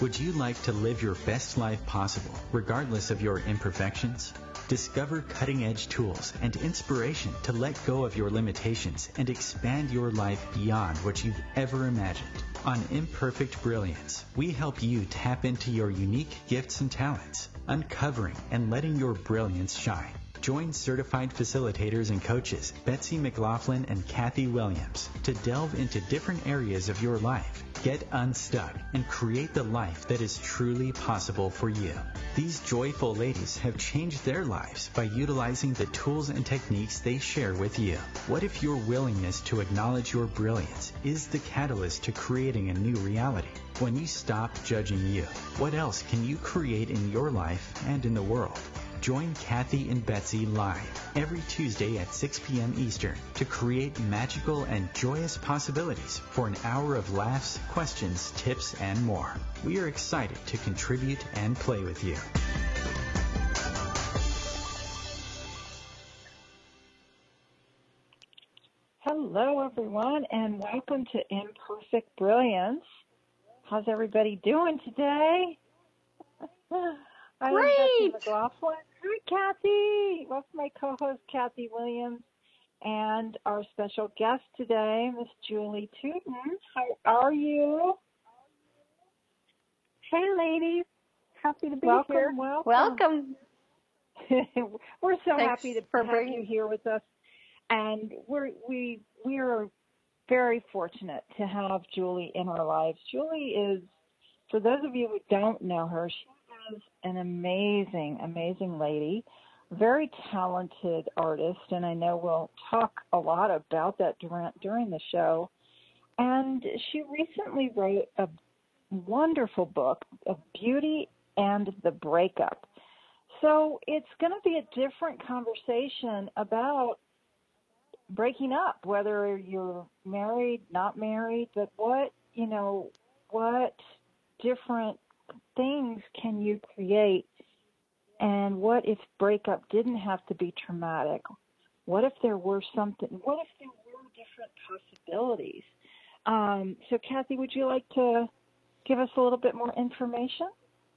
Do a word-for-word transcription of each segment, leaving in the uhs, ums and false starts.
Would you like to live your best life possible, regardless of your imperfections? Discover cutting-edge tools and inspiration to let go of your limitations and expand your life beyond what you've ever imagined. On Imperfect Brilliance, we help you tap into your unique gifts and talents, uncovering and letting your brilliance shine. Join certified facilitators and coaches Betsy McLaughlin and Kathy Williams to delve into different areas of your life, get unstuck, and create the life that is truly possible for you. These joyful ladies have changed their lives by utilizing the tools and techniques they share with you. What if your willingness to acknowledge your brilliance is the catalyst to creating a new reality? When you stop judging you, what else can you create in your life and in the world? Join Kathy and Betsy live every Tuesday at six p.m. Eastern to create magical and joyous possibilities for an hour of laughs, questions, tips, and more. We are excited to contribute and play with you. Hello, everyone, and welcome to Imperfect Brilliance. How's everybody doing today? I'm Betsy McLaughlin. Hi, Kathy. Welcome my co-host, Kathy Williams, and our special guest today, Miss Julie Tootin. How are you? Hey, ladies. Happy to be welcome, here. Welcome, welcome. We're so Thanks happy to for have bringing... you here with us, and we're we we are very fortunate to have Julie in our lives. Julie is, for those of you who don't know her, she is an amazing, amazing lady, very talented artist, and I know we'll talk a lot about that during, during the show. And she recently wrote a wonderful book of Beauty and the Breakup. So it's going to be a different conversation about breaking up, whether you're married, not married, but what, you know, what different things can you create, and what if breakup didn't have to be traumatic? What if there were something, what if there were different possibilities? Um, so Kathy, would you like to give us a little bit more information?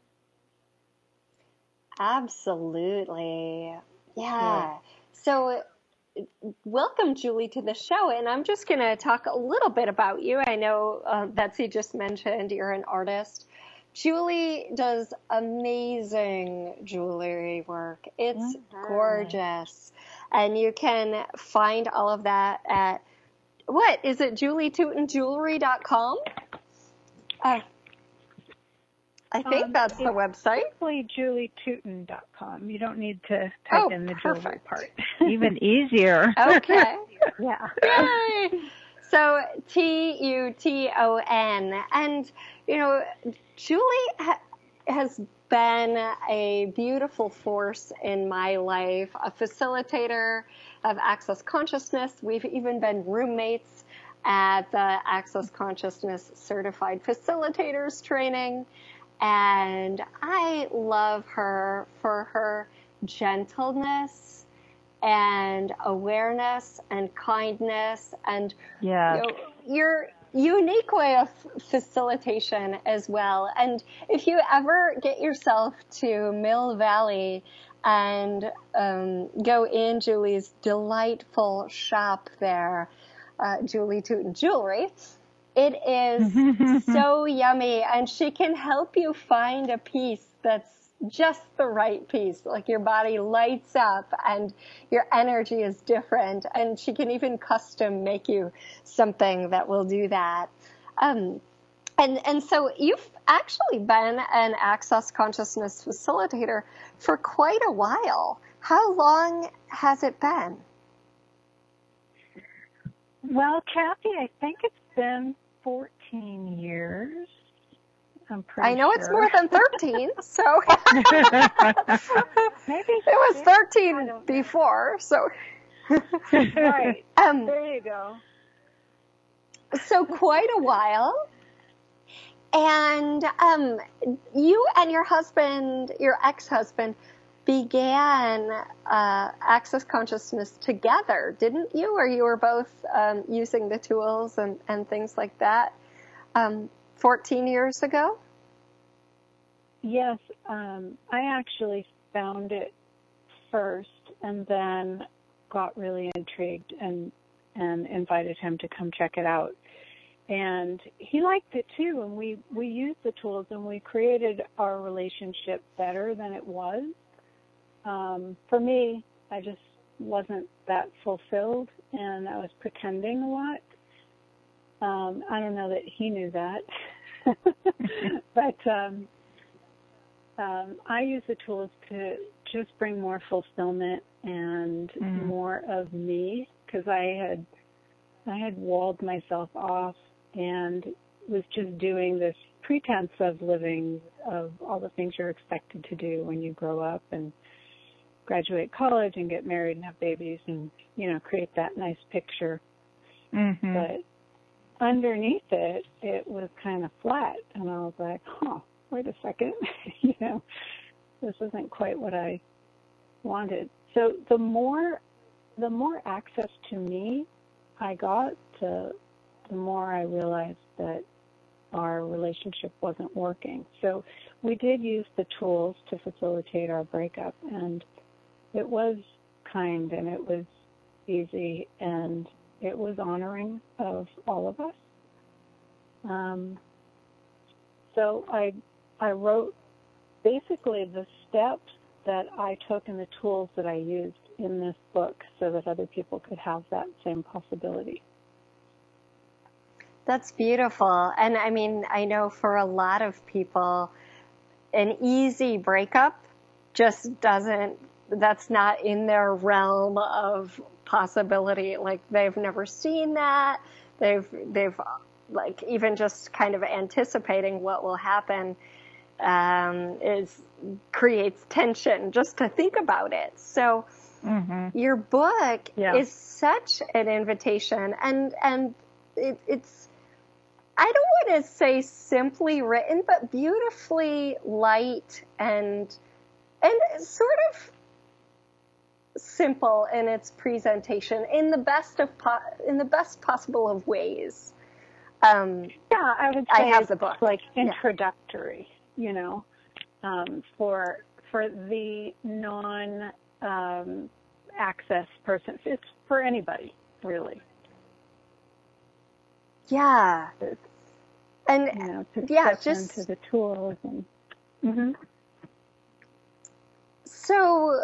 Absolutely. Yeah. So welcome, Julie, to the show. And I'm just going to talk a little bit about you. I know uh, Betsy just mentioned you're an artist. Julie does amazing jewelry work. It's mm-hmm. gorgeous. And you can find all of that at, what, is it julie tootin jewelry dot com? Uh, I think um, that's the website. Simply julie tootin dot com. You don't need to type oh, in the perfect. jewelry part. Even easier. Okay. Yeah. Yay! So T U T O N. And, you know, Julie ha- has been a beautiful force in my life, a facilitator of Access Consciousness. We've even been roommates at the Access Consciousness Certified Facilitators Training. And I love her for her gentleness and awareness and kindness and yeah. you know, your unique way of facilitation as well. And if you ever get yourself to Mill Valley and um, go in Julie's delightful shop there, uh, Julie Tootin Jewelry, it is so yummy, and she can help you find a piece that's just the right piece. Like your body lights up and your energy is different, and she can even custom make you something that will do that. Um, and, and so you've actually been an Access Consciousness facilitator for quite a while. How long has it been? Well, Kathy, I think it's been fourteen years. I'm pretty I know sure. it's more than thirteen, so maybe it was thirteen before, so right. Um, there you go. So quite a while. And um, you and your husband, your ex-husband, began uh, Access Consciousness together, didn't you? Or you were both um, using the tools and, and things like that um, fourteen years ago? yes, um, I actually found it first and then got really intrigued and and invited him to come check it out. And he liked it too, and we, we used the tools and we created our relationship better than it was. Um, for me, I just wasn't that fulfilled and I was pretending a lot. Um, I don't know that he knew that, but um, um, I use the tools to just bring more fulfillment and mm. more of me, because I had I had walled myself off and was just doing this pretense of living, of all the things you're expected to do when you grow up and graduate college and get married and have babies and, you know, create that nice picture. Mm-hmm. But underneath it, it was kind of flat. And I was like, huh, wait a second. you know, this isn't quite what I wanted. So the more, the more access to me I got, the, the more I realized that our relationship wasn't working. So we did use the tools to facilitate our breakup, and it was kind and it was easy and it was honoring of all of us. Um, so I I wrote basically the steps that I took and the tools that I used in this book so that other people could have that same possibility. That's beautiful. And I mean, I know for a lot of people, an easy breakup just doesn't, that's not in their realm of possibility. Like they've never seen that. They've, they've like even just kind of anticipating what will happen um, is creates tension just to think about it. So mm-hmm. your book yeah. is such an invitation, and and it, it's I don't want to say simply written, but beautifully light and and sort of simple in its presentation in the best of po- in the best possible of ways. Um, yeah, I would say I have it's the book. like introductory, yeah. you know, um, for for the non um, access person. It's for anybody, really. Yeah. It's, and you know, to yeah, step just into the tools and. Mm-hmm. So.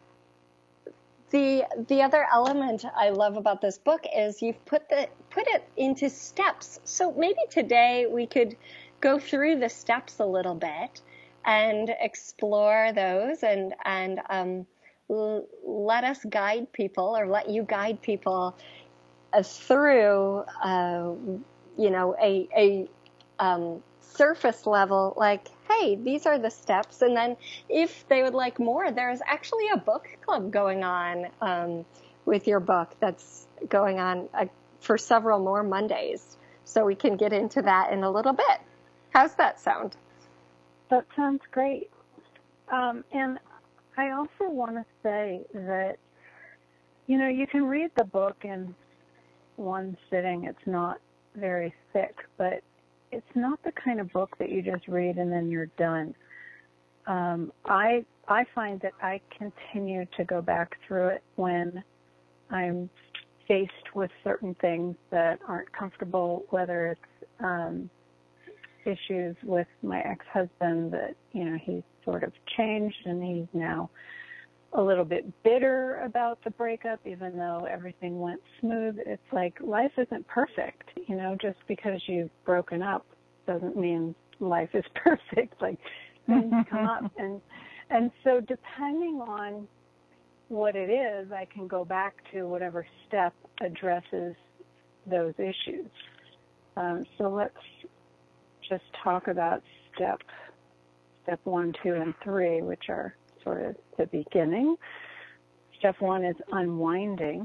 The the other element I love about this book is you've put the put it into steps. So maybe today we could go through the steps a little bit and explore those and and um, l- let us guide people or let you guide people uh, through uh, you know a a um, surface level, like, hey, these are the steps. And then if they would like more, there's actually a book club going on um, with your book that's going on uh, for several more Mondays. So we can get into that in a little bit. How's that sound? That sounds great. Um, and I also want to say that, you know, you can read the book in one sitting. It's not very thick, but it's not the kind of book that you just read and then you're done. Um, I I find that I continue to go back through it when I'm faced with certain things that aren't comfortable, whether it's um, issues with my ex-husband that, you know, he's sort of changed and he's now a little bit bitter about the breakup, even though everything went smooth. It's like life isn't perfect, you know, just because you've broken up doesn't mean life is perfect. Like things come up. And, and so depending on what it is, I can go back to whatever step addresses those issues. Um, so let's just talk about step, step one, two, and three, which are sort of the beginning. Step one is unwinding,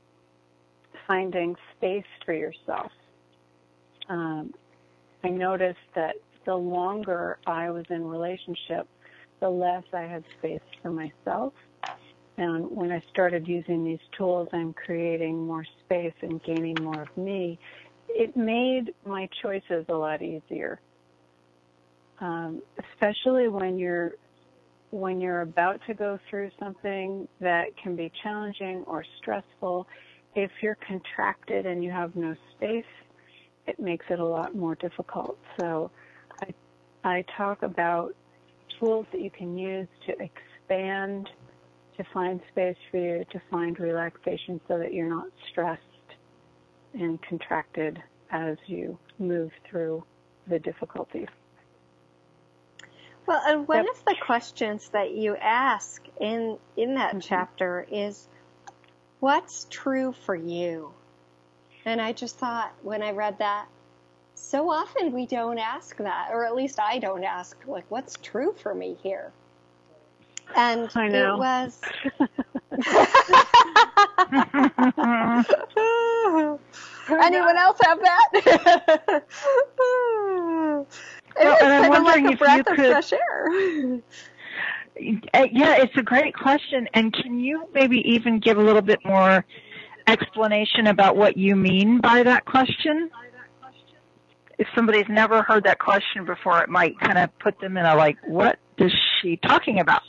finding space for yourself. Um, I noticed that the longer I was in relationship, the less I had space for myself. And when I started using these tools and creating more space and gaining more of me, it made my choices a lot easier. um, especially when you're when you're about to go through something that can be challenging or stressful. If you're contracted and you have no space, it makes it a lot more difficult. So I, I talk about tools that you can use to expand, to find space for you, to find relaxation so that you're not stressed and contracted as you move through the difficulties. Well, and one Yep. of the questions that you ask in in that Mm-hmm. chapter is, what's true for you? And I just thought, when I read that, so often we don't ask that, or at least I don't ask, like, what's true for me here? And I know. it was... Anyone else have that? It Well, was and I'm kind of wondering like a if breath you of could- fresh air. Uh, yeah, it's a great question. And can you maybe even give a little bit more explanation about what you mean by that question? If somebody's never heard that question before, it might kind of put them in a like, what is she talking about?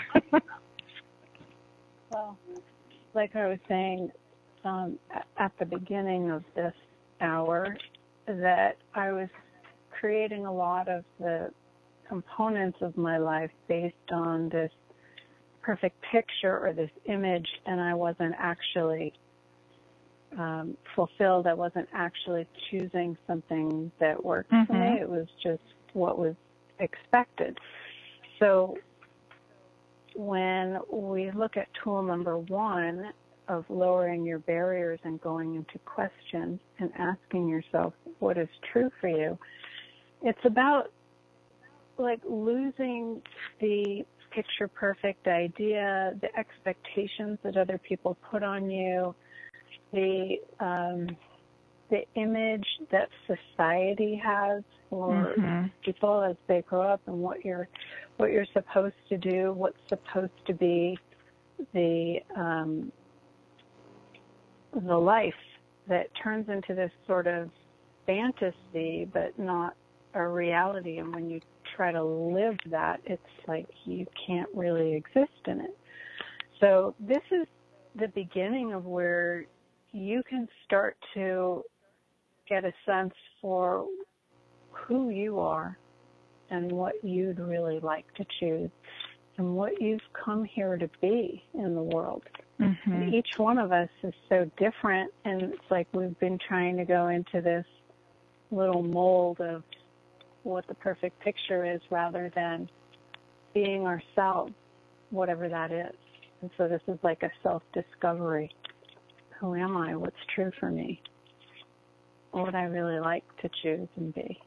Well, like I was saying um, at the beginning of this hour, that I was creating a lot of the components of my life based on this perfect picture or this image, and I wasn't actually um, fulfilled. I wasn't actually choosing something that worked Mm-hmm. for me. It was just what was expected. So when we look at tool number one of lowering your barriers and going into question and asking yourself what is true for you, it's about like losing the picture perfect idea, the expectations that other people put on you, the um, the image that society has for Mm-hmm. people as they grow up, and what you're what you're supposed to do, what's supposed to be the um, the life that turns into this sort of fantasy, but not a reality. And when you try to live that, it's like you can't really exist in it. So this is the beginning of where you can start to get a sense for who you are and what you'd really like to choose and what you've come here to be in the world. Mm-hmm. And each one of us is so different, and it's like we've been trying to go into this little mold of what the perfect picture is rather than being ourselves, whatever that is. And so this is like a self-discovery. Who am I? What's true for me? What would I really like to choose and be?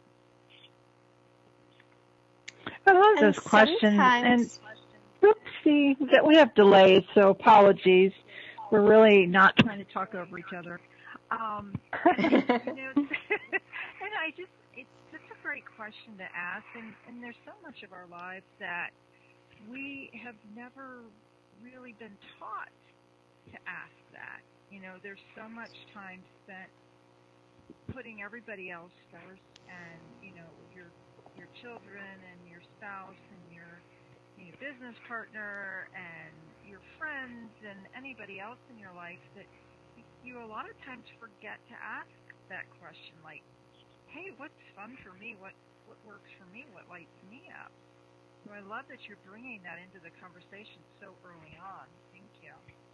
I love And those questions. And sometimes- oopsie, that we have delays, so apologies. We're really not trying to talk over each other. Um, you know, and I just, it's just a great question to ask, and, and there's so much of our lives that we have never really been taught to ask that. You know, there's so much time spent putting everybody else first, and, you know, your your children and your spouse and your, your business partner and your friends and anybody else in your life, that you a lot of times forget to ask that question, like, hey, what's fun for me? What what works for me? What lights me up? So I love that you're bringing that into the conversation so early on. Thank you.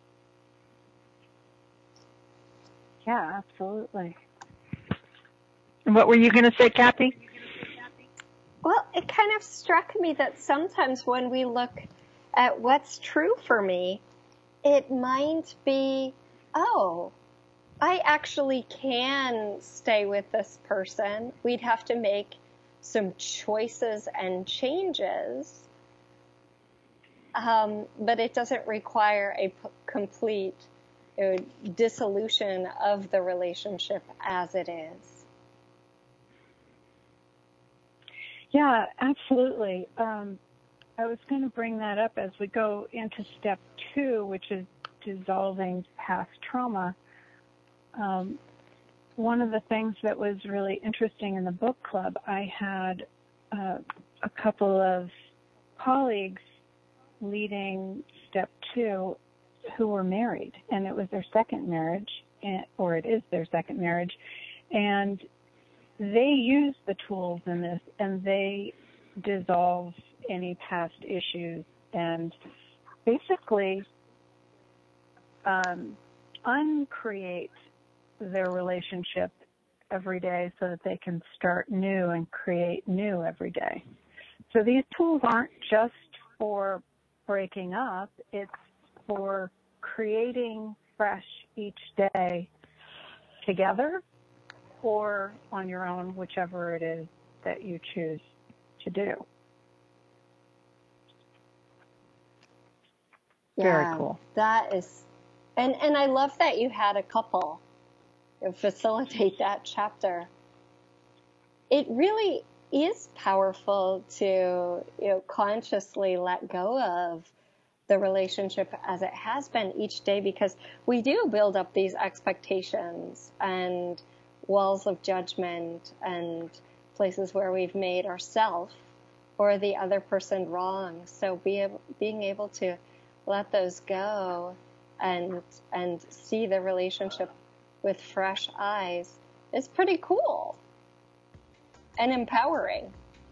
Yeah, absolutely. And what were you going to say, Kathy? Well, it kind of struck me that sometimes when we look at what's true for me, it might be, oh, I actually can stay with this person. We'd have to make some choices and changes, um, but it doesn't require a p- complete uh, dissolution of the relationship as it is. Yeah, absolutely. Um, I was going to bring that up as we go into step two, which is dissolving past trauma. Um, one of the things that was really interesting in the book club, I had uh, a couple of colleagues leading step two who were married, and it was their second marriage, or it is their second marriage, and they use the tools in this, and they dissolve any past issues and basically um, uncreate their relationship every day so that they can start new and create new every day. So these tools aren't just for breaking up, it's for creating fresh each day together or on your own, whichever it is that you choose to do. Yeah, very cool. That is, and, and I love that you had a couple facilitate that chapter. It really is powerful to, you know, consciously let go of the relationship as it has been each day, because we do build up these expectations and walls of judgment and places where we've made ourselves or the other person wrong. So be able, being able to let those go and and see the relationship with fresh eyes is pretty cool and empowering.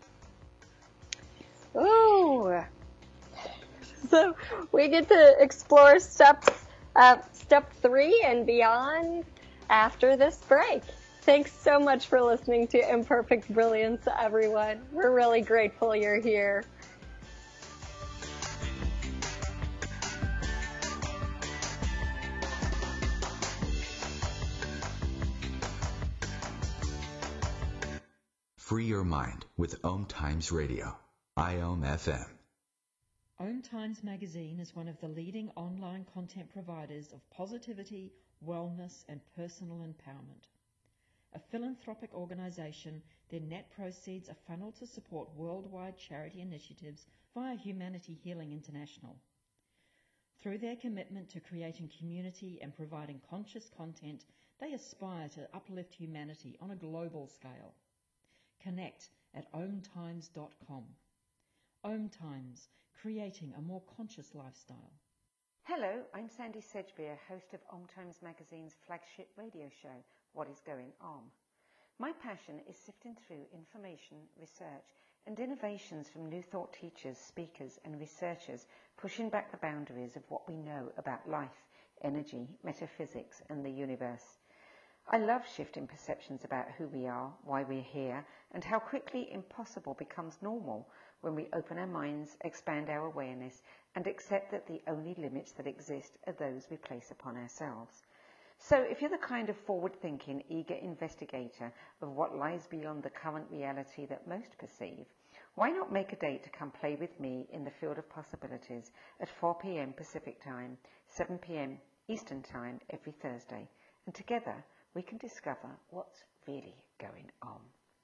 Ooh. So we get to explore steps, uh, step three and beyond after this break. Thanks so much for listening to Imperfect Brilliance, everyone. We're really grateful you're here. Free your mind with Om Times Radio, I O M F M. Om Times Magazine is one of the leading online content providers of positivity, wellness, and personal empowerment. A philanthropic organisation, their net proceeds are funneled to support worldwide charity initiatives via Humanity Healing International. Through their commitment to creating community and providing conscious content, they aspire to uplift humanity on a global scale. Connect at om times dot com. Om Times, creating a more conscious lifestyle. Hello, I'm Sandy Sedgbeer, host of Om Times Magazine's flagship radio show, What is Going On. My passion is sifting through information, research, and innovations from new thought teachers, speakers, and researchers pushing back the boundaries of what we know about life, energy, metaphysics, and the universe. I love shifting perceptions about who we are, why we're here, and how quickly impossible becomes normal when we open our minds, expand our awareness, and accept that the only limits that exist are those we place upon ourselves. So if you're the kind of forward-thinking, eager investigator of what lies beyond the current reality that most perceive, why not make a date to come play with me in the field of possibilities at four p.m. Pacific Time, seven p.m. Eastern Time every Thursday, and together we can discover what's really going on.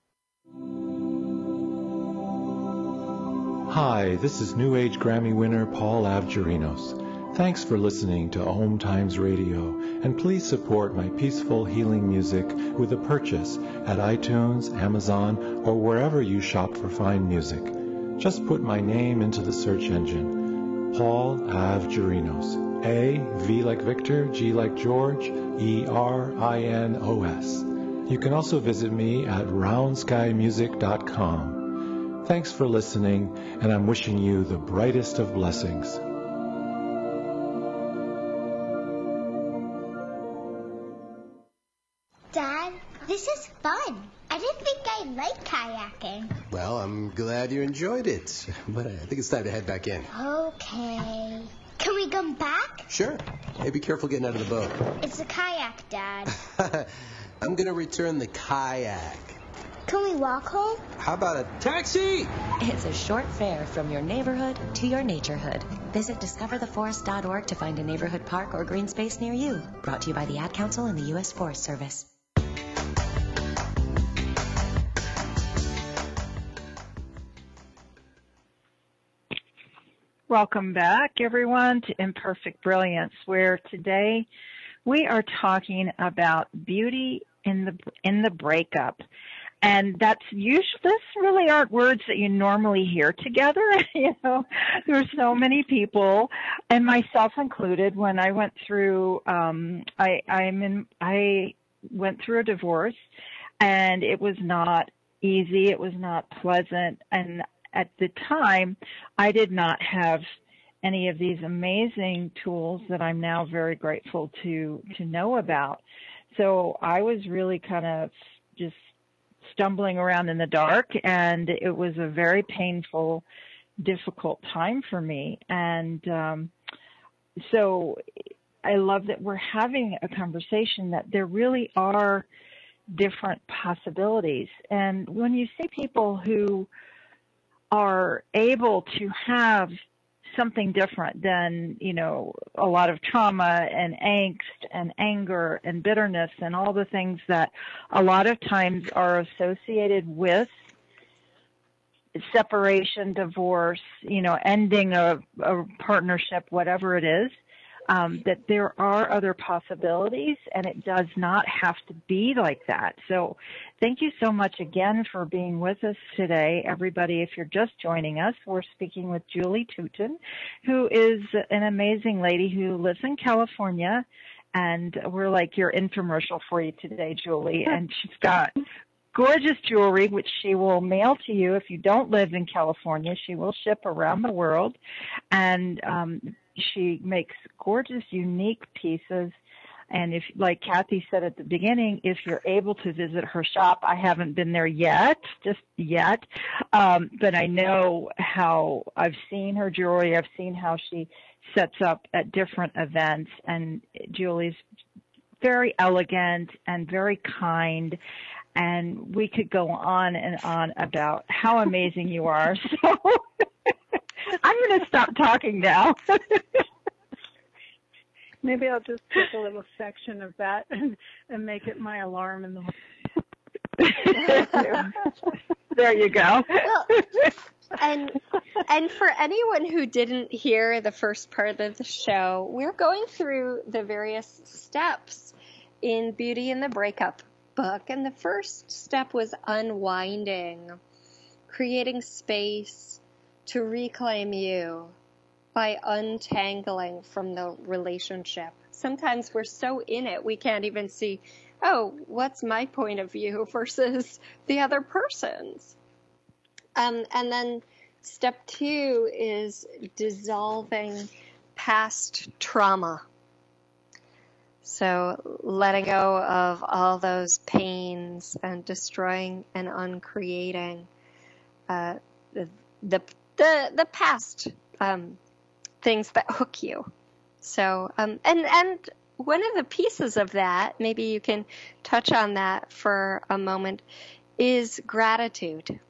Hi, this is New Age Grammy winner Paul Avgerinos. Thanks for listening to Om Times Radio, and please support my peaceful healing music with a purchase at iTunes, Amazon, or wherever you shop for fine music. Just put my name into the search engine, Paul Avgerinos. A, V like Victor, G like George, E R I N O S. You can also visit me at round sky music dot com. Thanks for listening, and I'm wishing you the brightest of blessings. Dad, this is fun. I didn't think I liked kayaking. Well, I'm glad you enjoyed it, but I think it's time to head back in. Okay. Can we come back? Sure. Hey, be careful getting out of the boat. It's a kayak, Dad. I'm going to return the kayak. Can we walk home? How about a taxi? It's a short fare from your neighborhood to your naturehood. Visit discover the forest dot org to find a neighborhood park or green space near you. Brought to you by the Ad Council and the U S Forest Service. Welcome back, everyone, to Imperfect Brilliance, where today we are talking about beauty in the in the breakup. And that's usually, this really aren't words that you normally hear together. You know, there's so many people, and myself included, when I went through, um, I, I'm in, I went through a divorce, and it was not easy. It was not pleasant. And at the time, I did not have any of these amazing tools that I'm now very grateful to, to know about. So I was really kind of just stumbling around in the dark, and it was a very painful, difficult time for me. And um, so I love that we're having a conversation that there really are different possibilities. And when you see people who are able to have something different than, you know, a lot of trauma and angst and anger and bitterness and all the things that a lot of times are associated with separation, divorce, you know, ending a, a partnership, whatever it is, um, that there are other possibilities, and it does not have to be like that. So thank you so much again for being with us today. Everybody, if you're just joining us, we're speaking with Julie Touton, who is an amazing lady who lives in California, and we're like your infomercial for you today, Julie. And she's got gorgeous jewelry, which she will mail to you if you don't live in California. She will ship around the world, and um, she makes gorgeous, unique pieces. And if, like Kathy said at the beginning, if you're able to visit her shop, I haven't been there yet, just yet, um, but I know how I've seen her jewelry. I've seen how she sets up at different events, and Julie's very elegant and very kind. And we could go on and on about how amazing you are. So I'm going to stop talking now. Maybe I'll just take a little section of that and, and make it my alarm in the There you go. Well, and and for anyone who didn't hear the first part of the show, we're going through the various steps in Beauty in the Breakup book, and the first step was unwinding, creating space to reclaim you by untangling from the relationship. Sometimes we're so in it, we can't even see, oh, what's my point of view versus the other person's. Um, and then step two is dissolving past trauma. So letting go of all those pains and destroying and uncreating uh, the, the the the past um, things that hook you. So um, and and one of the pieces of that, maybe you can touch on that for a moment, is gratitude.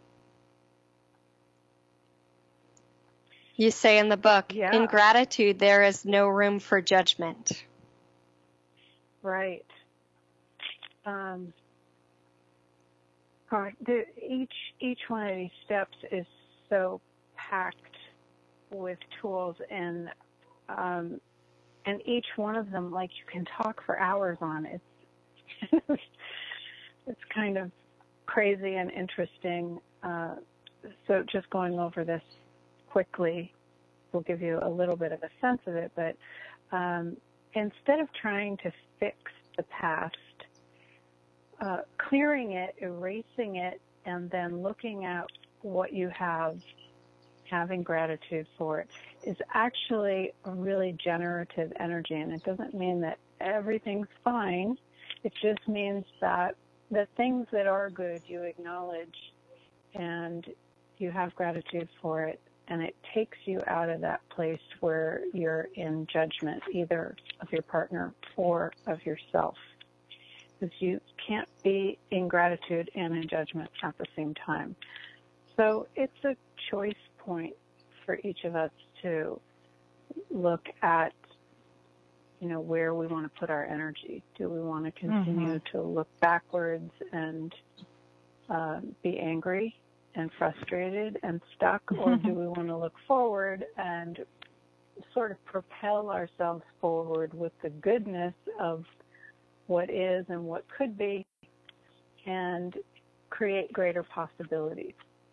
You say in the book, yeah. In gratitude there is no room for judgment. Right. Um, all right. The, each each one of these steps is so packed with tools, and um, and each one of them, like, you can talk for hours on. It's it's kind of crazy and interesting. Uh, so just going over this quickly will give you a little bit of a sense of it, but. Um, Instead of trying to fix the past, uh, clearing it, erasing it, and then looking at what you have, having gratitude for it, is actually a really generative energy. And it doesn't mean that everything's fine. It just means that the things that are good you acknowledge and you have gratitude for it. And it takes you out of that place where you're in judgment, either of your partner or of yourself. Because you can't be in gratitude and in judgment at the same time. So it's a choice point for each of us to look at, you know, where we want to put our energy. Do we want to continue mm-hmm. to look backwards and uh, be angry and frustrated and stuck, or do we want to look forward and sort of propel ourselves forward with the goodness of what is and what could be, and create greater possibilities.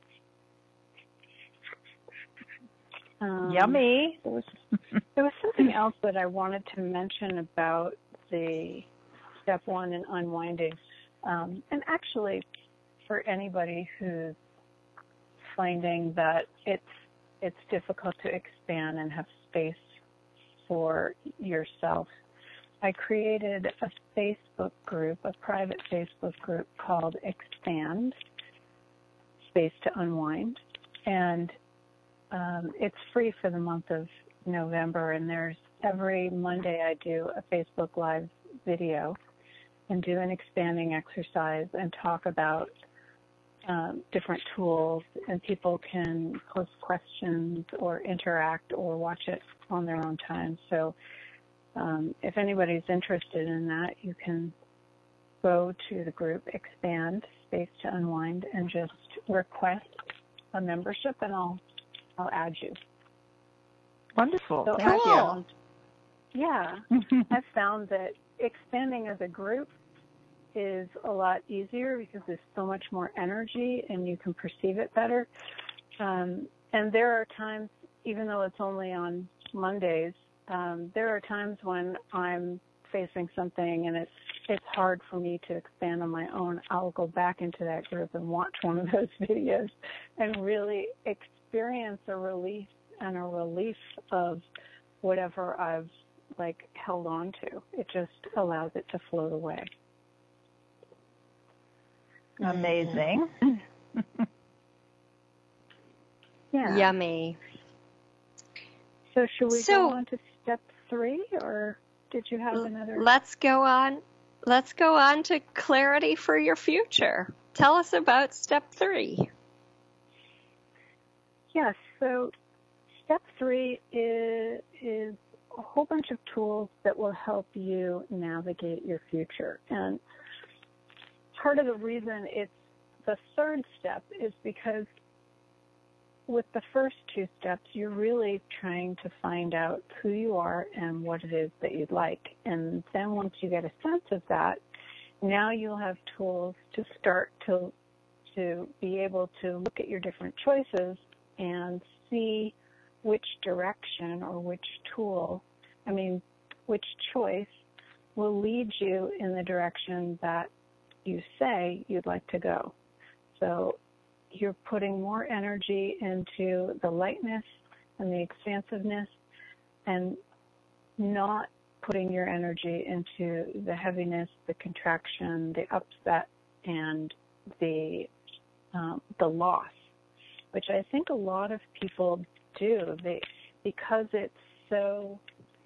Um, Yummy. There was, there was something else that I wanted to mention about the step one in unwinding. Um, and actually, for anybody who's finding that it's it's difficult to expand and have space for yourself, I created a Facebook group, a private Facebook group called Expand, Space to Unwind. And um, it's free for the month of November. And there's every Monday I do a Facebook Live video and do an expanding exercise and talk about um, different tools. And people can post questions or interact or watch it on their own time. So Um, if anybody's interested in that, you can go to the group Expand Space to Unwind and just request a membership, and I'll I'll add you. Wonderful. So Cool. I found, yeah, I've found that expanding as a group is a lot easier because there's so much more energy and you can perceive it better. Um, and there are times, even though it's only on Mondays, Um, there are times when I'm facing something and it's it's hard for me to expand on my own. I'll go back into that group and watch one of those videos and really experience a relief and a relief of whatever I've like held on to. It just allows it to float away. Amazing. Yeah. Yummy. So should we So- go on to step three, or did you have another? Let's go on. Let's go on to clarity for your future. Tell us about step three. Yes. So step three is, is a whole bunch of tools that will help you navigate your future. And part of the reason it's the third step is because with the first two steps, you're really trying to find out who you are and what it is that you'd like. And then once you get a sense of that, now you'll have tools to start to to be able to look at your different choices and see which direction or which tool, I mean, which choice will lead you in the direction that you say you'd like to go. So you're putting more energy into the lightness and the expansiveness and not putting your energy into the heaviness, the contraction, the upset, and the um, the loss, which I think a lot of people do. They, because it's so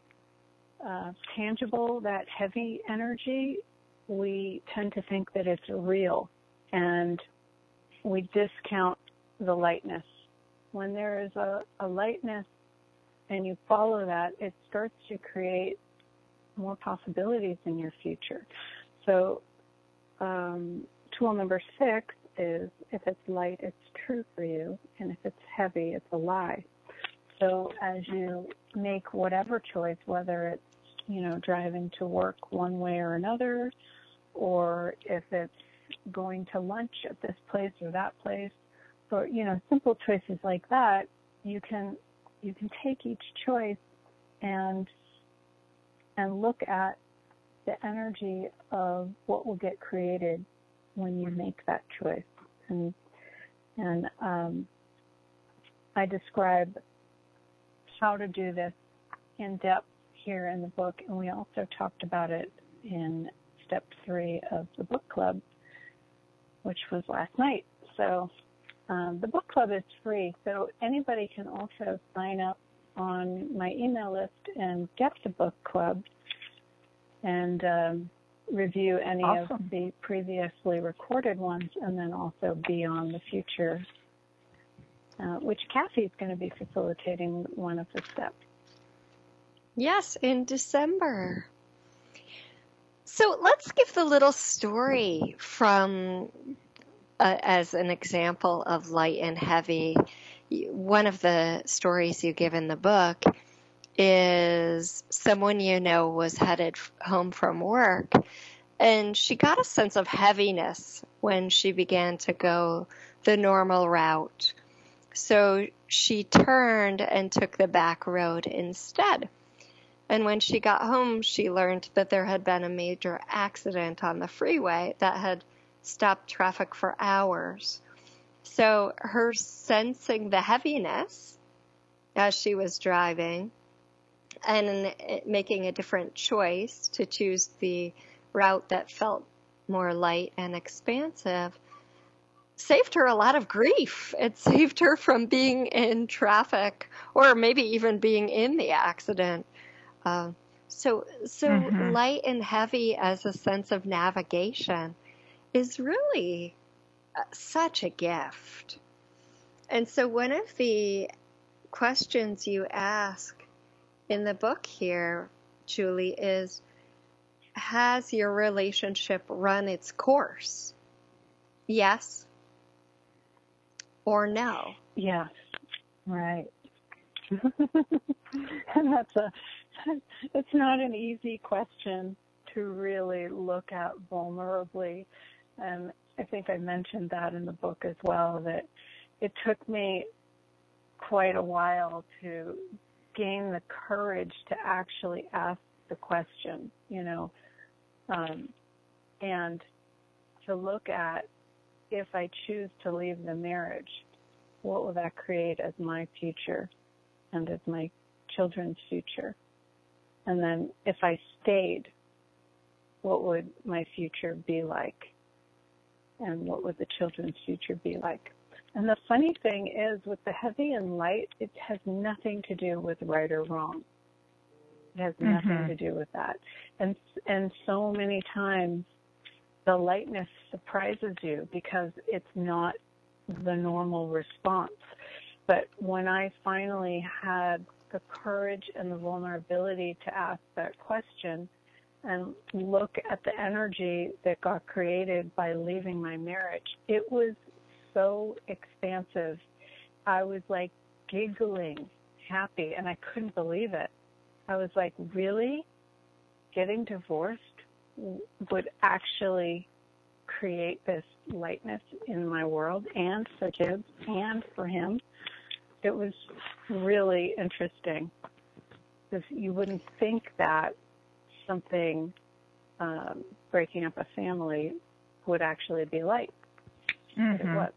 uh, tangible, that heavy energy, we tend to think that it's real, and we discount the lightness. When there is a, a lightness and you follow that, it starts to create more possibilities in your future. So um, tool number six is, if it's light, it's true for you, and if it's heavy, it's a lie. So as you make whatever choice, whether it's, you know, driving to work one way or another, or if it's going to lunch at this place or that place, or, you know, simple choices like that, you can you can take each choice and and look at the energy of what will get created when you make that choice. And and um, I describe how to do this in depth here in the book, and we also talked about it in step three of the book club, which was last night. So um, the book club is free, so anybody can also sign up on my email list and get the book club and um, review any Awesome. of the previously recorded ones, and then also be on the future, uh, which Kathy is going to be facilitating one of the steps. Yes, in December. So let's give the little story from, uh, as an example of light and heavy. One of the stories you give in the book is someone you know was headed home from work, And she got a sense of heaviness when she began to go the normal route. So she turned and took the back road instead. And when she got home, she learned that there had been a major accident on the freeway that had stopped traffic for hours. So her sensing the heaviness as she was driving and making a different choice to choose the route that felt more light and expansive saved her a lot of grief. It saved her from being in traffic or maybe even being in the accident. Uh, so so mm-hmm. light and heavy as a sense of navigation is really uh, such a gift. And so one of the questions you ask in the book here, Julie, is, has your relationship run its course? Yes or no? Yes, right. And that's a, it's not an easy question to really look at vulnerably. And I think I mentioned that in the book as well, that it took me quite a while to gain the courage to actually ask the question, you know, um, and to look at, if I choose to leave the marriage, what will that create as my future and as my children's future? And then if I stayed, what would my future be like? And what would the children's future be like? And the funny thing is, with the heavy and light, it has nothing to do with right or wrong. It has nothing mm-hmm. to do with that. And and so many times the lightness surprises you because it's not the normal response. But when I finally had the courage and the vulnerability to ask that question and look at the energy that got created by leaving my marriage, it was so expansive. I was like giggling, happy, and I couldn't believe it. I was like, really? Getting divorced would actually create this lightness in my world and for kids and for him. It was really interesting because you wouldn't think that something um, breaking up a family would actually be light. Mm-hmm. But it was.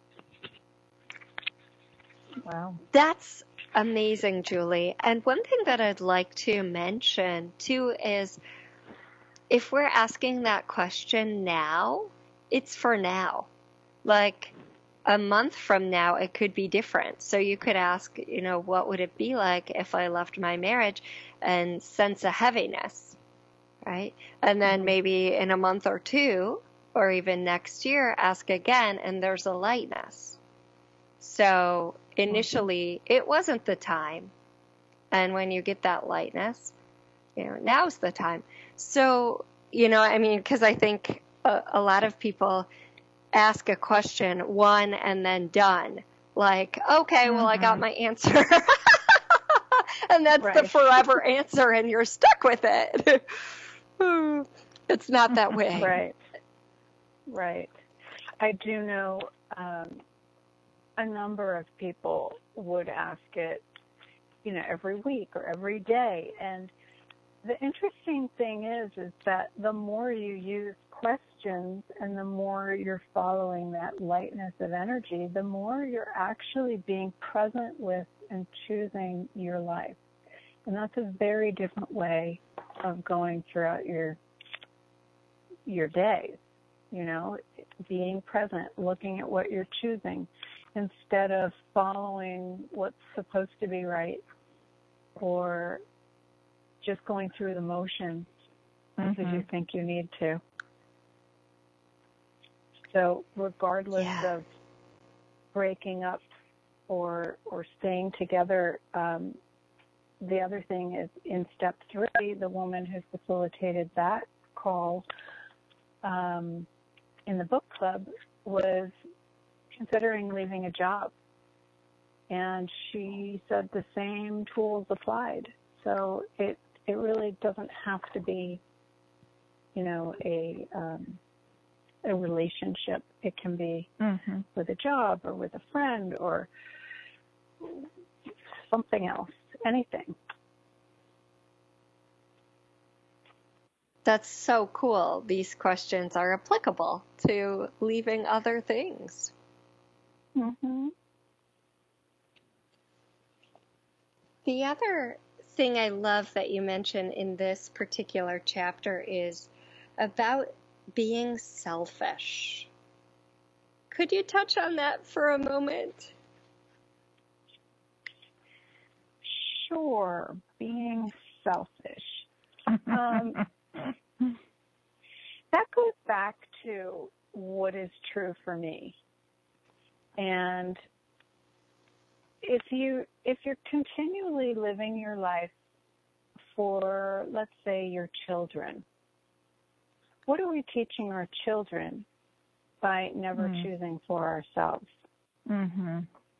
Wow. That's amazing, Julie. And one thing that I'd like to mention, too, is if we're asking that question now, it's for now. Like a month from now, it could be different. So you could ask, you know, what would it be like if I left my marriage and sense a heaviness, right? And then maybe in a month or two, or even next year, ask again, and there's a lightness. So initially, it wasn't the time. And when you get that lightness, you know, now's the time. So, you know, I mean, because I think a, a lot of people ask a question, one, and then done. Like, okay, well, mm-hmm. I got my answer. And that's right. The forever answer, and you're stuck with it. It's not that way. Right. Right. I do know um, a number of people would ask it, you know, every week or every day. And the interesting thing is, is that the more you use questions and the more you're following that lightness of energy, the more you're actually being present with and choosing your life. And that's a very different way of going throughout your your days, you know, being present, looking at what you're choosing instead of following what's supposed to be right or just going through the motions mm-hmm. because you think you need to. So regardless yeah. of breaking up or or staying together, um, the other thing is in step three, the woman who facilitated that call um, in the book club was considering leaving a job. And she said the same tools applied. So it it really doesn't have to be you know, a um, a relationship. It can be mm-hmm. with a job or with a friend or something else, anything. That's so cool. These questions are applicable to leaving other things. Mm-hmm. The other thing I love that you mention in this particular chapter is about being selfish. Could you touch on that for a moment? Sure, being selfish. Um, that goes back to what is true for me. And if you if you're continually living your life for, let's say, your children, what are we teaching our children by never mm. choosing for ourselves? Mm-hmm.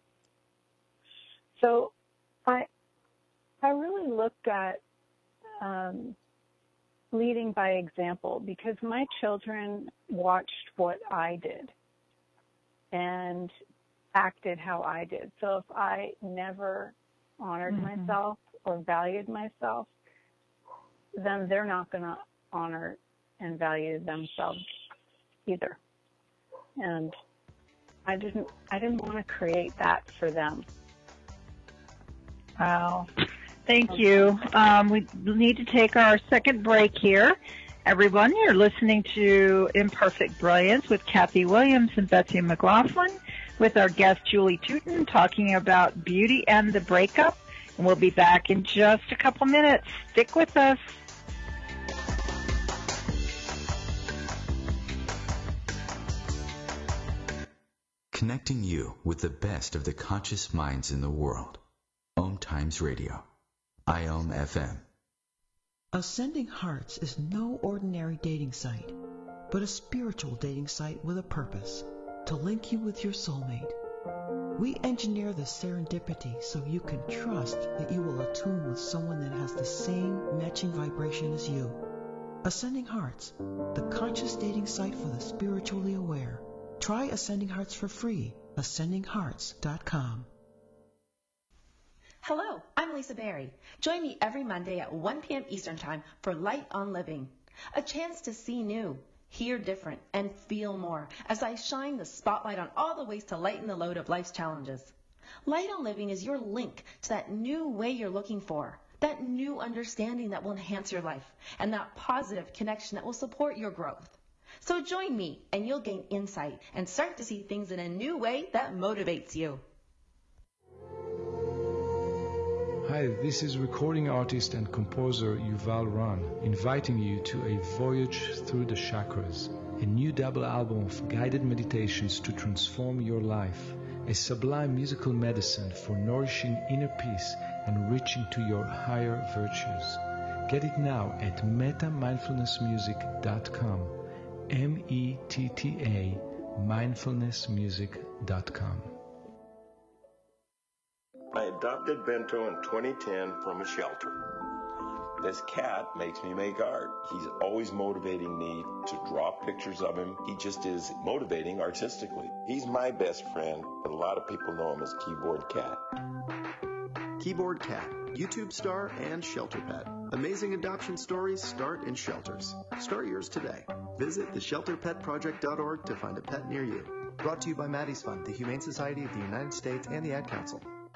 So I I really look at um, leading by example, because my children watched what I did and acted how I did. So if I never honored mm-hmm. myself or valued myself, then they're not going to honor and value themselves either. And I didn't I didn't want to create that for them. Wow. Thank you. Um, we need to take our second break here. Everyone, you're listening to Imperfect Brilliance with Kathy Williams and Betsy McLaughlin, with our guest Julie Touton talking about beauty and the breakup. And we'll be back in just a couple minutes. Stick with us. Connecting you with the best of the conscious minds in the world. Om Times Radio. I O M F M. Ascending Hearts is no ordinary dating site, but a spiritual dating site with a purpose, to link you with your soulmate. We engineer the serendipity so you can trust that you will attune with someone that has the same matching vibration as you. Ascending Hearts, the conscious dating site for the spiritually aware. Try Ascending Hearts for free. ascending hearts dot com. Hello, I'm Lisa Berry. Join me every Monday at one p.m. Eastern Time for Light on Living, a chance to see new, hear different, and feel more as I shine the spotlight on all the ways to lighten the load of life's challenges. Light on Living is your link to that new way you're looking for, that new understanding that will enhance your life, and that positive connection that will support your growth. So join me and you'll gain insight and start to see things in a new way that motivates you. Hi, this is recording artist and composer Yuval Ron, inviting you to a voyage through the chakras, a new double album of guided meditations to transform your life, a sublime musical medicine for nourishing inner peace and reaching to your higher virtues. Get it now at meta mindfulness music dot com, M E T T A, mindfulness music dot com. I adopted Bento in twenty ten from a shelter. This cat makes me make art. He's always motivating me to draw pictures of him. He just is motivating artistically. He's my best friend, but a lot of people know him as Keyboard Cat. Keyboard Cat, YouTube star and shelter pet. Amazing adoption stories start in shelters. Start yours today. Visit the shelter pet project dot org to find a pet near you. Brought to you by Maddie's Fund, the Humane Society of the United States, and the Ad Council.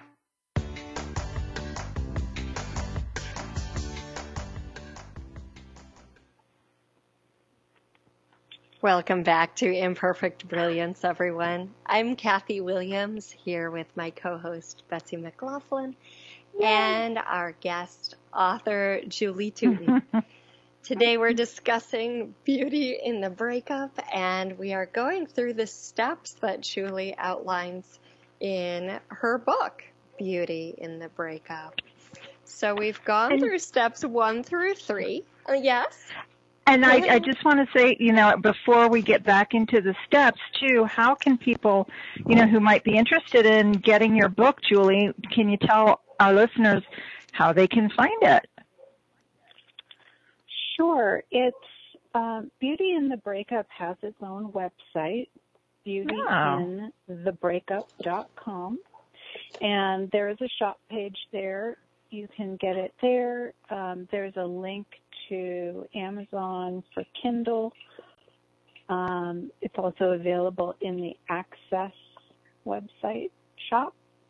Welcome back to Imperfect Brilliance, everyone. I'm Kathy Williams, here with my co-host Betsy McLaughlin Yay. and our guest author Julie Touton. Today we're discussing beauty in the breakup, and we are going through the steps that Julie outlines in her book, Beauty in the Breakup. So we've gone and, through steps one through three. Uh, yes? And I, I just want to say, you know, before we get back into the steps, too, how can people, you know, who might be interested in getting your book, Julie, can you tell our listeners how they can find it? Sure. It's Um, Beauty in the Breakup has its own website, beauty in the breakup dot com. And there is a shop page there. You can get it there. Um, there's a link to Amazon for Kindle. Um, it's also available in the Access website shop.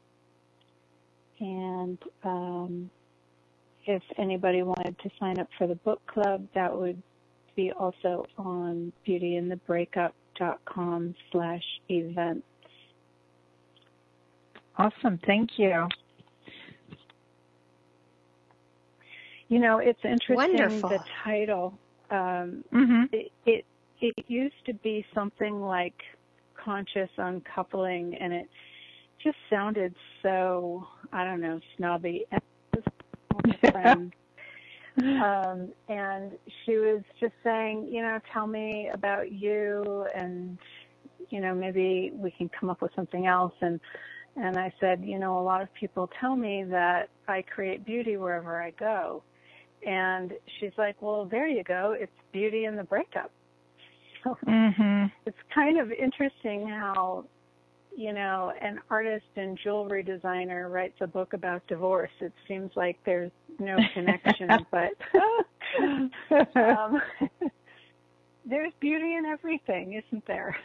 And um, if anybody wanted to sign up for the book club, that would be also on beauty in the breakup dot com slash events. Awesome. Thank you. You know, it's interesting, Wonderful. the title. Um, mm-hmm. it, it it used to be something like Conscious Uncoupling, and it just sounded so, I don't know, snobby. And, um, and she was just saying, you know, tell me about you, and, you know, maybe we can come up with something else. And And I said, you know, a lot of people tell me that I create beauty wherever I go. And she's like, well, there you go. It's Beauty in the Breakup. So mm-hmm. It's kind of interesting how, you know, an artist and jewelry designer writes a book about divorce. It seems like there's no connection, but um, there's beauty in everything, isn't there?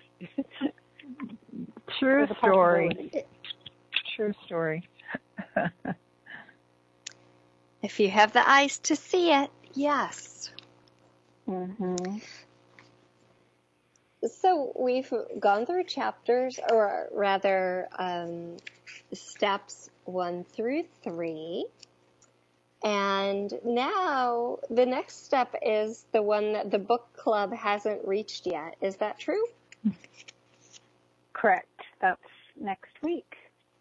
True story. True story. If you have the eyes to see it, yes. Mm-hmm. So we've gone through chapters, or rather, um, steps one through three. And now the next step is the one that the book club hasn't reached yet. Is that true? Correct. That's next week.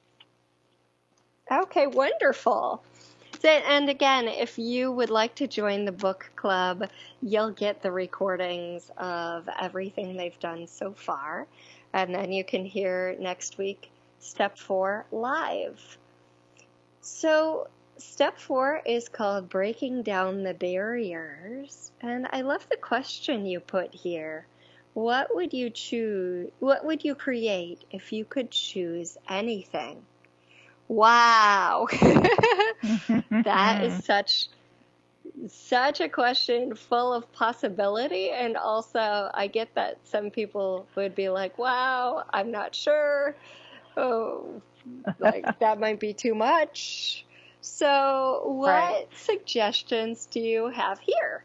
Okay, wonderful. So, and again, if you would like to join the book club, you'll get the recordings of everything they've done so far. And then you can hear next week step four live. So step four is called Breaking Down the Barriers. And I love the question you put here. What would you choose? What would you create if you could choose anything? Wow. That is such such a question full of possibility, and also I get that some people would be like, wow, I'm not sure. Oh, like that might be too much. So what right. suggestions do you have here?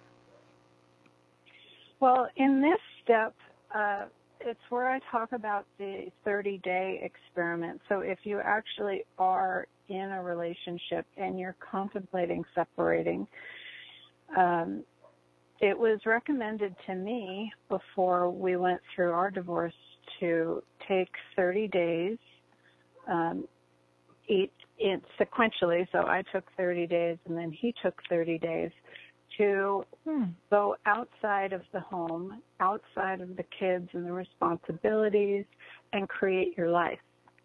Well, in this step, uh, it's where I talk about the thirty-day experiment. So if you actually are in a relationship and you're contemplating separating, um, it was recommended to me before we went through our divorce to take thirty days, um, eat it sequentially. So I took thirty days and then he took thirty days to hmm. go outside of the home, outside of the kids and the responsibilities, and create your life.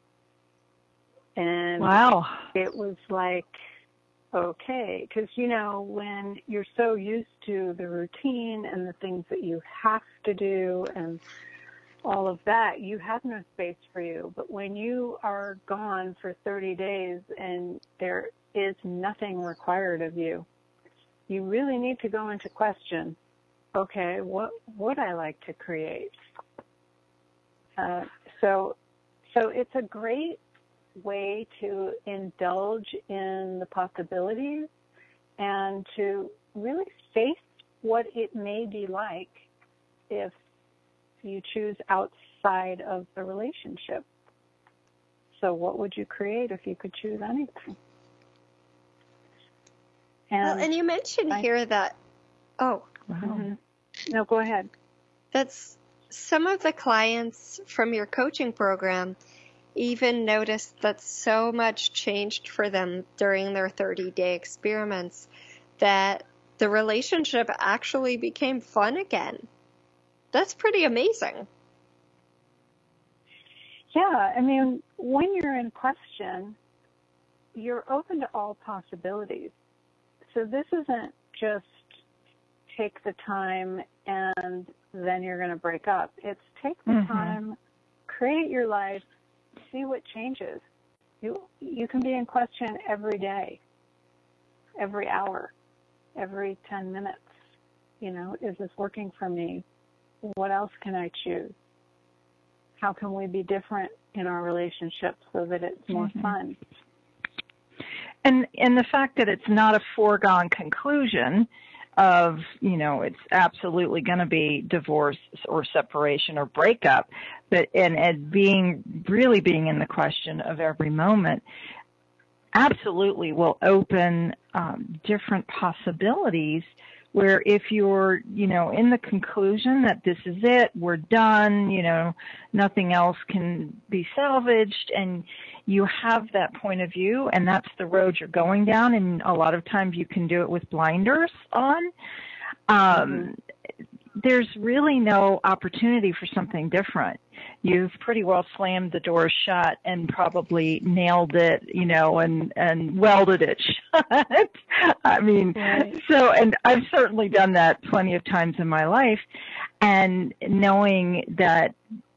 And wow. It was like, okay, because, you know, when you're so used to the routine and the things that you have to do and all of that, you have no space for you. But when you are gone for thirty days and there is nothing required of you, you really need to go into question, okay, what would I like to create? Uh, so, so it's a great way to indulge in the possibilities and to really face what it may be like if you choose outside of the relationship. So what would you create if you could choose anything? And, well, and you mentioned I, here that, oh. Mm-hmm. No, go ahead. That's some of the clients from your coaching program even noticed that so much changed for them during their thirty-day experiments that the relationship actually became fun again. That's pretty amazing. Yeah, I mean, when you're in question, you're open to all possibilities. So this isn't just take the time and then you're going to break up. It's take the Mm-hmm. time, create your life, see what changes. You you can be in question every day, every hour, every ten minutes. You know, is this working for me? What else can I choose? How can we be different in our relationship so that it's more Mm-hmm. fun? And and the fact that it's not a foregone conclusion of, you know, it's absolutely going to be divorce or separation or breakup, but and, and being really being in the question of every moment absolutely will open um, different possibilities where if you're, you know, in the conclusion that this is it, we're done, you know, nothing else can be salvaged, and you have that point of view, and that's the road you're going down, and a lot of times you can do it with blinders on, um, mm-hmm. there's really no opportunity for something different. You've pretty well slammed the door shut and probably nailed it, you know, and, and welded it shut. I mean, right. so, and I've certainly done that plenty of times in my life. And knowing that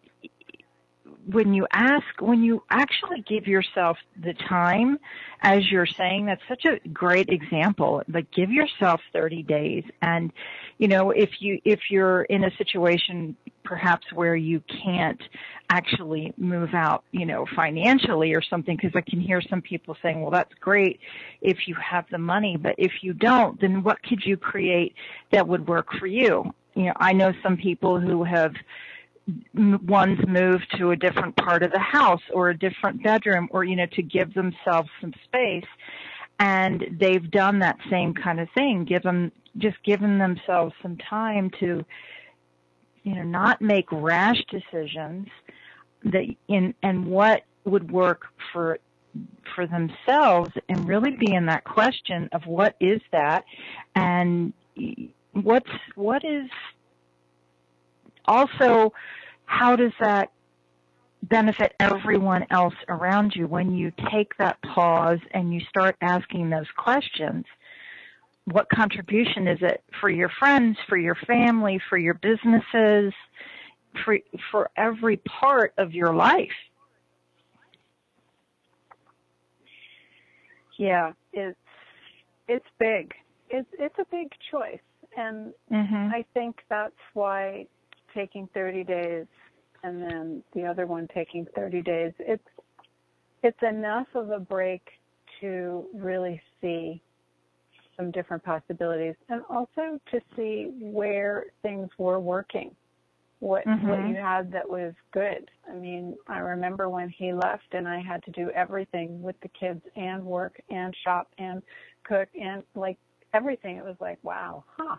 when you ask, when you actually give yourself the time, as you're saying, that's such a great example. Like, give yourself thirty days. And, you know, if you, if you're in a situation perhaps where you can't actually move out, you know, financially or something, because I can hear some people saying, well, that's great if you have the money, but if you don't, then what could you create that would work for you? You know, I know some people who have one's moved to a different part of the house or a different bedroom, or, you know, to give themselves some space. And they've done that same kind of thing, give them, just given themselves some time to, you know, not make rash decisions that in, and what would work for, for themselves, and really be in that question of what is that, and what's, what is, also, how does that benefit everyone else around you when you take that pause and you start asking those questions? What contribution is it for your friends, for your family, for your businesses, for, for every part of your life? Yeah, it's, it's big. It's, it's a big choice. And mm-hmm. I think that's why taking thirty days and then the other one taking thirty days, it's it's enough of a break to really see some different possibilities, and also to see where things were working, what mm-hmm. what you had that was good. I mean, I remember when he left and I had to do everything with the kids and work and shop and cook and like everything. It was like, wow, huh.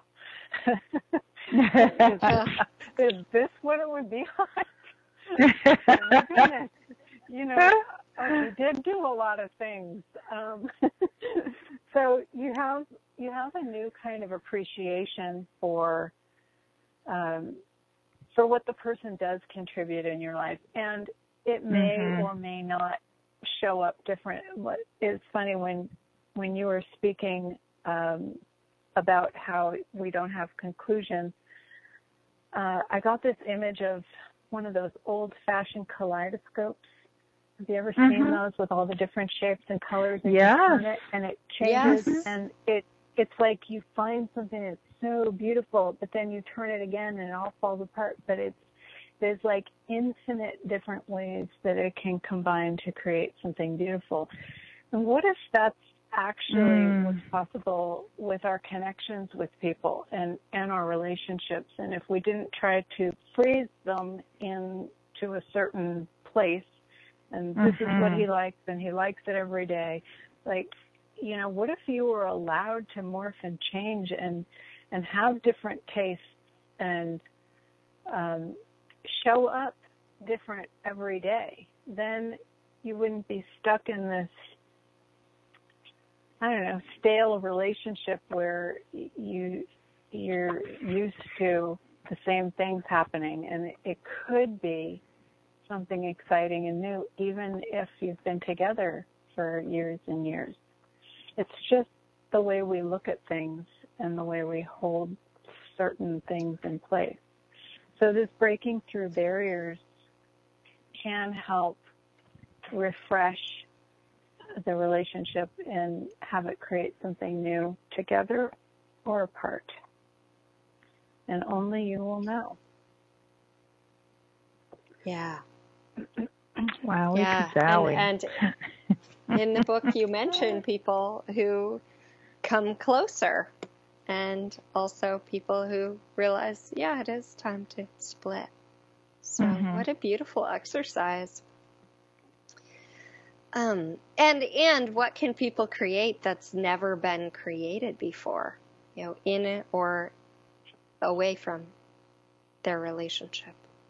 is, this, is this what it would be like? Oh my goodness. You know, we did do a lot of things. Um, so you have you have a new kind of appreciation for um, for what the person does contribute in your life, and it may mm-hmm. or may not show up different. It's funny when when you were speaking um, about how we don't have conclusions. Uh, I got this image of one of those old-fashioned kaleidoscopes. Have you ever seen mm-hmm. those with all the different shapes and colors? And yes. you turn it and it changes, yes. and it it's like you find something that's so beautiful, but then you turn it again and it all falls apart. But it's there's like infinite different ways that it can combine to create something beautiful. And what if that's actually mm. what's possible with our connections with people and, and our relationships? And if we didn't try to freeze them into a certain place, and this mm-hmm. is what he likes, and he likes it every day, like, you know, what if you were allowed to morph and change and and have different tastes and um, show up different every day? Then you wouldn't be stuck in this, I don't know, stale relationship where you, you're used to the same things happening, and it, it could be something exciting and new, even if you've been together for years and years. It's just the way we look at things and the way we hold certain things in place. So this breaking through barriers can help refresh the relationship and have it create something new together or apart. And only you will know. Yeah. Wow, yeah. Sally. And, and in the book you mention people who come closer and also people who realize, yeah, it is time to split. So mm-hmm. What a beautiful exercise. Um, and and what can people create that's never been created before, you know, in it or away from their relationship?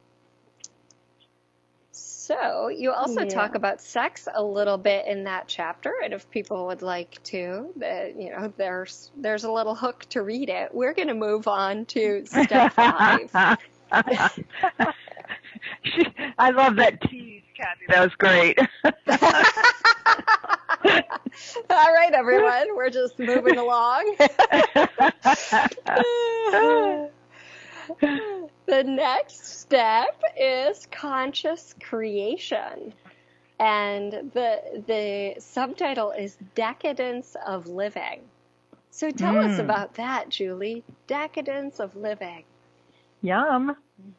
So you also yeah. talk about sex a little bit in that chapter, and if people would like to, that you know, there's there's a little hook to read it. We're going to move on to step five. I love that tease, Kathy. That was great. All right, everyone, we're just moving along. The next step is conscious creation. And the the subtitle is Decadence of Living. So tell mm. us about that, Julie. Decadence of living. Yum.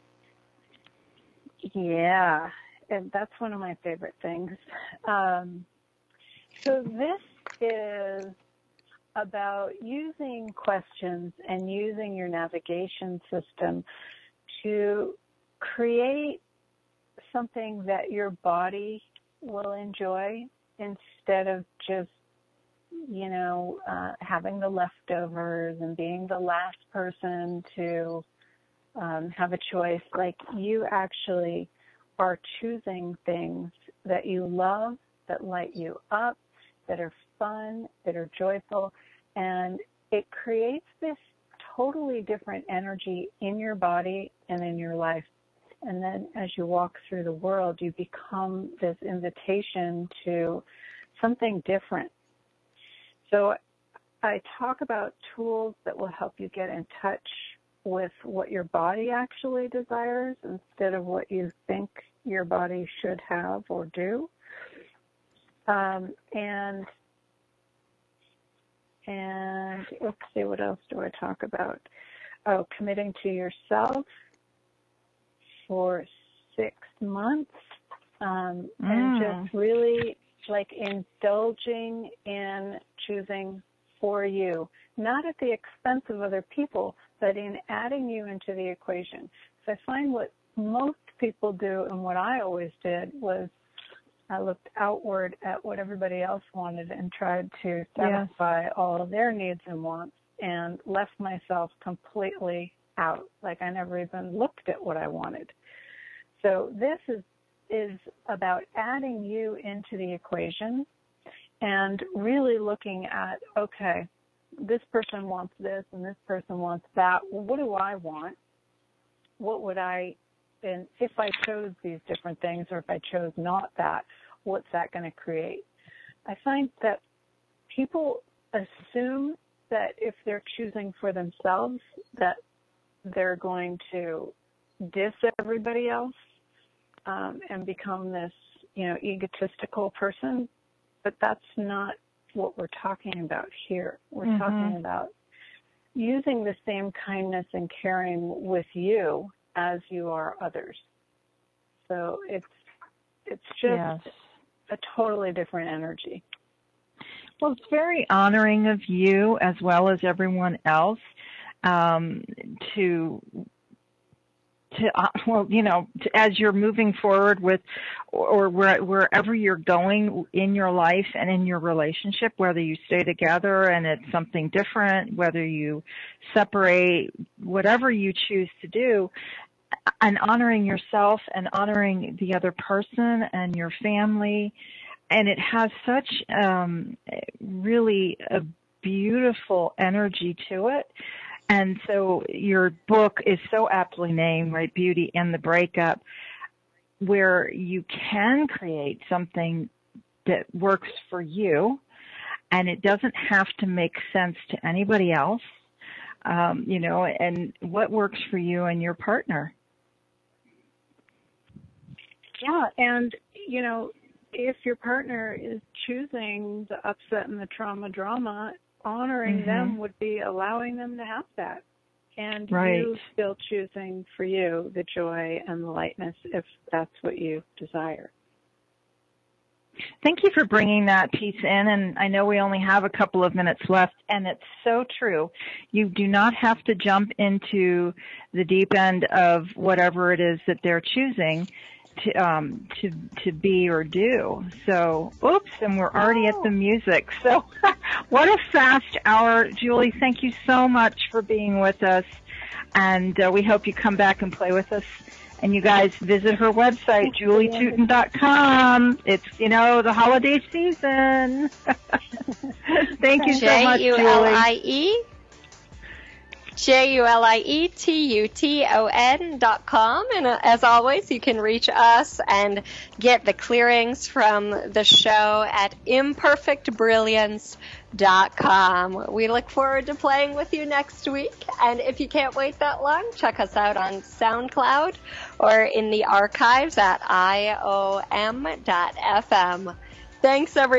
Yeah, and that's one of my favorite things. Um, so this is about using questions and using your navigation system to create something that your body will enjoy instead of just, you know, uh, having the leftovers and being the last person to um, have a choice. Like, you actually are choosing things that you love, that light you up, that are fun, that are joyful, and it creates this totally different energy in your body and in your life. And then as you walk through the world, you become this invitation to something different. So I talk about tools that will help you get in touch with what your body actually desires instead of what you think your body should have or do. Um, and And let's see, what else do I talk about? Oh, committing to yourself for six months um, mm. and just really like indulging in choosing for you, not at the expense of other people, but in adding you into the equation. So I find what most people do and what I always did was I looked outward at what everybody else wanted and tried to satisfy yes. all of their needs and wants and left myself completely out. Like I never even looked at what I wanted. So this is, is about adding you into the equation and really looking at, okay, this person wants this and this person wants that. Well, what do I want? What would I And if I chose these different things or if I chose not that, what's that going to create? I find that people assume that if they're choosing for themselves that they're going to diss everybody else um, and become this, you know, egotistical person. But that's not what we're talking about here. We're mm-hmm. talking about using the same kindness and caring with you as you are others. So it's it's just yes. a totally different energy. Well, it's very honoring of you as well as everyone else um, to to uh, well, you know, to, as you're moving forward with, or where, wherever you're going in your life and in your relationship, whether you stay together and it's something different, whether you separate, whatever you choose to do, and honoring yourself and honoring the other person and your family. And it has such um, really a beautiful energy to it. And so your book is so aptly named, right, Beauty in the Breakup, where you can create something that works for you, and it doesn't have to make sense to anybody else. um, you know, and what works for you and your partner. Yeah, and, you know, if your partner is choosing the upset and the trauma drama, honoring Mm-hmm. them would be allowing them to have that. And Right. you still choosing for you the joy and the lightness if that's what you desire. Thank you for bringing that piece in, and I know we only have a couple of minutes left, and it's so true. You do not have to jump into the deep end of whatever it is that they're choosing to um, to to be or do. So, oops, and we're already at the music. So, what a fast hour, Julie. Thank you so much for being with us, and uh, we hope you come back and play with us. And you guys visit her website, julie tootin dot com. It's, you know, the holiday season. Thank you so much, J U L I E J U L I E T U T O N dot com. And uh, as always, you can reach us and get the clearings from the show at imperfect brilliance dot com. We look forward to playing with you next week. And if you can't wait that long, check us out on SoundCloud or in the archives at I O M dot F M. Thanks, everyone.